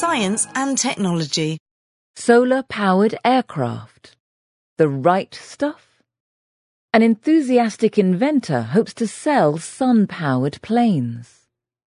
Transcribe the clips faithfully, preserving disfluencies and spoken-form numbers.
science and technology. Solar-powered aircraft. The right stuff? An enthusiastic inventor hopes to sell sun-powered planes.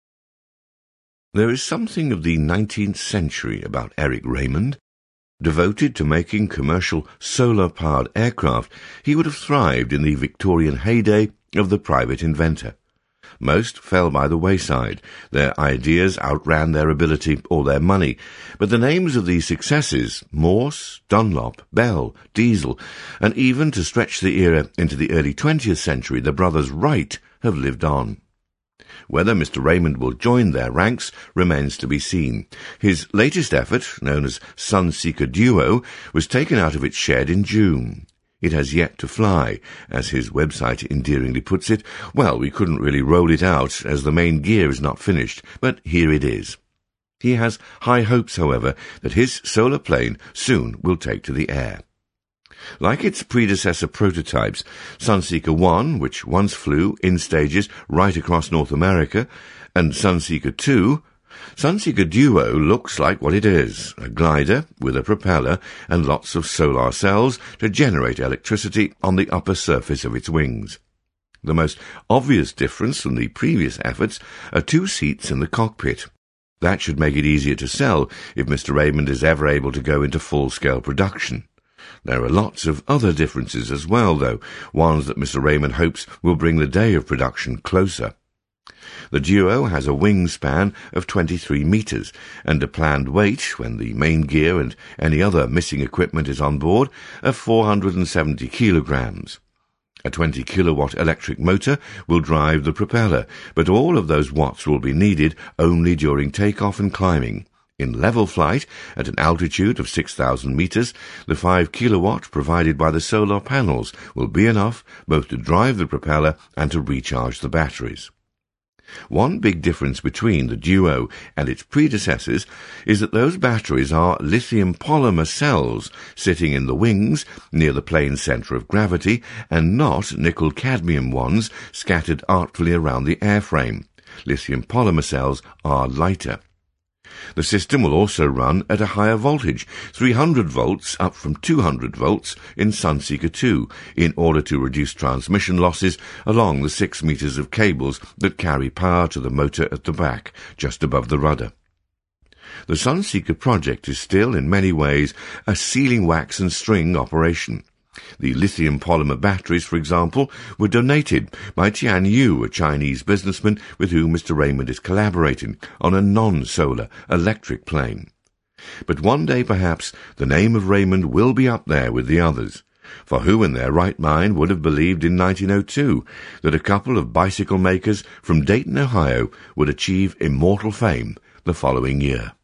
There is something of the nineteenth century about Eric Raymond. Devoted to making commercial solar-powered aircraft, he would have thrived in the Victorian heyday of the private inventor. Most fell by the wayside. Their ideas outran their ability or their money. But the names of these successes, Morse, Dunlop, Bell, Diesel, and even to stretch the era into the early twentieth century, the brothers Wright have lived on. Whether Mister Raymond will join their ranks remains to be seen. His latest effort, known as Sunseeker Duo, was taken out of its shed in June. It has yet to fly. As his website endearingly puts it, well, we couldn't really roll it out as the main gear is not finished, but here it is. He has high hopes, however, that his solar plane soon will take to the air. Like its predecessor prototypes, Sunseeker one, which once flew in stages right across North America, and Sunseeker two, Sunseeker Duo looks like what it is, a glider with a propeller and lots of solar cells to generate electricity on the upper surface of its wings. The most obvious difference from the previous efforts are two seats in the cockpit. That should make it easier to sell if Mister Raymond is ever able to go into full-scale production. There are lots of other differences as well, though, ones that Mister Raymond hopes will bring the day of production closer. The Duo has a wingspan of twenty-three metres and a planned weight, when the main gear and any other missing equipment is on board, of four hundred seventy kilograms. A twenty kilowatt electric motor will drive the propeller, but all of those watts will be needed only during takeoff and climbing. In level flight, at an altitude of six thousand metres, the five kilowatt provided by the solar panels will be enough both to drive the propeller and to recharge the batteries. One big difference between the Duo and its predecessors is that those batteries are lithium polymer cells sitting in the wings near the plane's centre of gravity and not nickel-cadmium ones scattered artfully around the airframe. Lithium polymer cells are lighter. The system will also run at a higher voltage, three hundred volts up from two hundred volts in Sunseeker two, in order to reduce transmission losses along the six metres of cables that carry power to the motor at the back, just above the rudder. The Sunseeker project is still, in many ways, a sealing wax and string operation. The lithium polymer batteries, for example, were donated by Tian Yu, a Chinese businessman with whom Mister Raymond is collaborating on a non-solar electric plane. But one day, perhaps, the name of Raymond will be up there with the others. For who in their right mind would have believed in nineteen oh two that a couple of bicycle makers from Dayton, Ohio, would achieve immortal fame the following year?